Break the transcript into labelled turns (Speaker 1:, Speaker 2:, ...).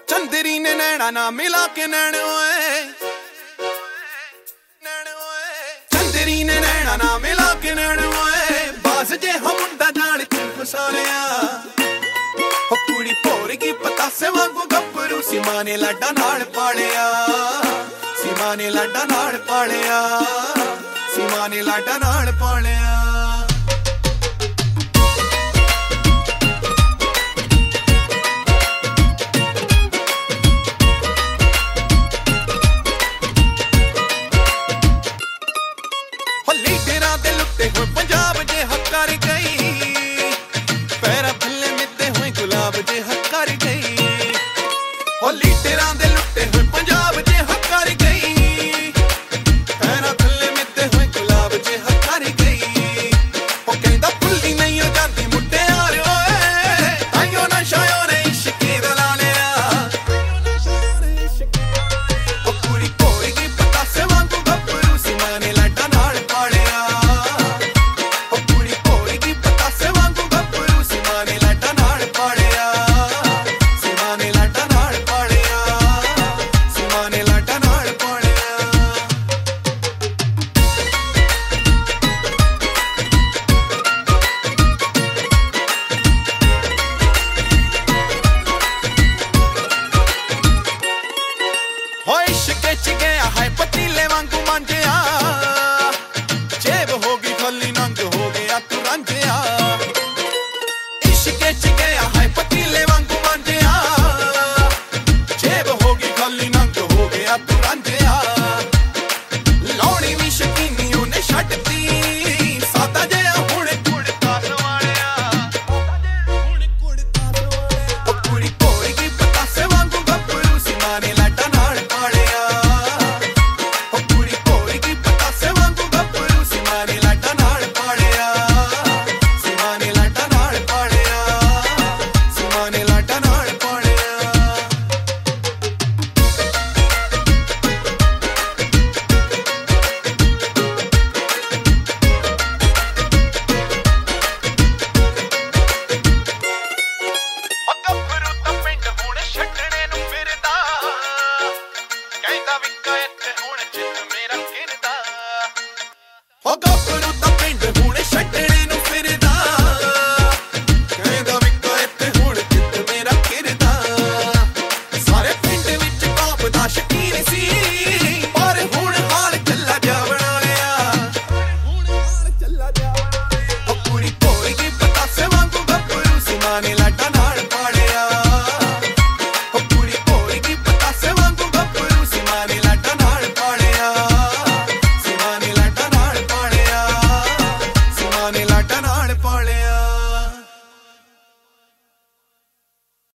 Speaker 1: चंदरी ने नैना ना मिला के नैन ओए, चंदरी ने नैना ना मिला के नैन ओए, बास जे हम मुंडा जान तू फसालिया। हो कुड़ी भोर की पतासे वांगू गब्बरू सीमा ने लाडा नाल पालिया, सीमा ने लाडा नाल पालिया, सीमा ने लाडा नाल पालिया। लीडरां दे लुटे हुए पंजाब जे हक्कर गई, पैरा थल्ले मिते हुए गुलाब जे हक्कर गई। हो लीडरां दे लुटे हुए पंजाब जे हक्कर गई, पैरा थल्ले मिते हुए गुलाब जे हक्कर गई। हो कहंदा भुल्ली नहीं हो जांदी मुंडे यार ओए, ताइयों नशा ओरे इश्के दा ला लिया। हो कुड़ी भोर दी पतासे वांगू गब्बरू सीमा ने लाडा नाल पालिया। हो कुड़ी भोर दी पतासे वांगू गब्बरू सीमा ने लाडा नाल पालिया, सीमा ने लाडा नाल पालिया, सीमा ने लाडा नाल पालिया। हो इश्क च गया है पतीले वांगू मांझिया, जेब हो गई खाली नंग हो गया तू रांझिया। इश्क च गया है पतीले वांगू मांझिया, जेब हो गई खाली नंग हो गया तू रांझिया। लौणी भी शकीनी उन्हें छड्डती, सादा जिहा हुण कुड़ता सवालिया, हुण कुड़ता सवालिया। ओ कुड़ी भोर दी पतासे वांगू गब्बरू सीमा ने लाडा नाल पालिया। ओ कुड़ी भोर दी पतासे वांगू गब्बरू सीमा ने लाडा नाल पालिया, सीमा ने लाडा नाल पालिया, सीमा ने लाडा नाल पालिया। ओ गब्बरू तां पिंड हुण छड्डणे नूं फिरदा, कहंदा विका इत्थे हुण चित मेरा घिरदा। ओ गब्बरू तां